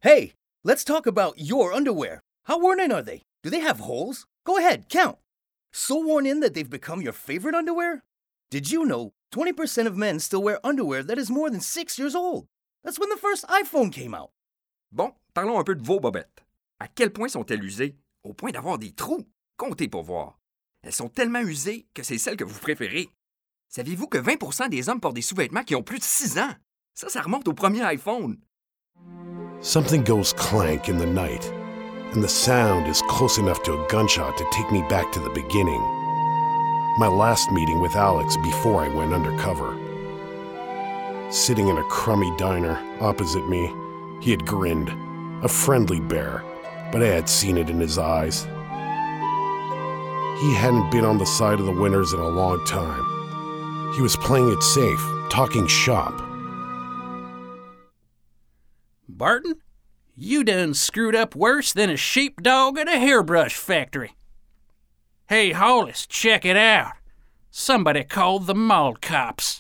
Hey, let's talk about your underwear. How worn in are they? Do they have holes? Go ahead, count. So worn in that they've become your favorite underwear? Did you know 20% of men still wear underwear that is more than 6 years old? That's when the first iPhone came out. Bon, parlons un peu de vos bobettes. À quel point sont-elles usées? Au point d'avoir des trous. Comptez pour voir. Elles sont tellement usées que c'est celles que vous préférez. Saviez-vous que 20% des hommes portent des sous-vêtements qui ont plus de 6 ans? Ça remonte au premier iPhone. Something goes clank in the night, and the sound is close enough to a gunshot to take me back to the beginning. My last meeting with Alex before I went undercover. Sitting in a crummy diner opposite me, he had grinned, a friendly bear, but I had seen it in his eyes. He hadn't been on the side of the winners in a long time. He was playing it safe, talking shop. Barton, you done screwed up worse than a sheepdog at a hairbrush factory. Hey, Hollis, check it out. Somebody called the mall cops.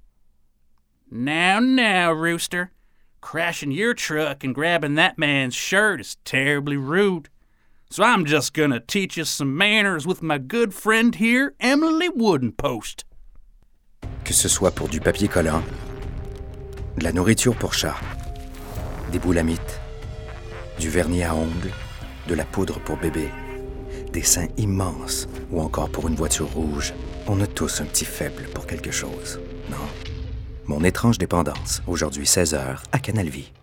Now, Rooster. Crashing your truck and grabbing that man's shirt is terribly rude. So I'm just gonna teach you some manners with my good friend here, Emily Woodenpost. Que ce soit pour du papier collant, de la nourriture pour chat, des boulamites, du vernis à ongles, de la poudre pour bébé, des seins immenses ou encore pour une voiture rouge, on a tous un petit faible pour quelque chose, non? Mon étrange dépendance, aujourd'hui 16h à Canal Vie.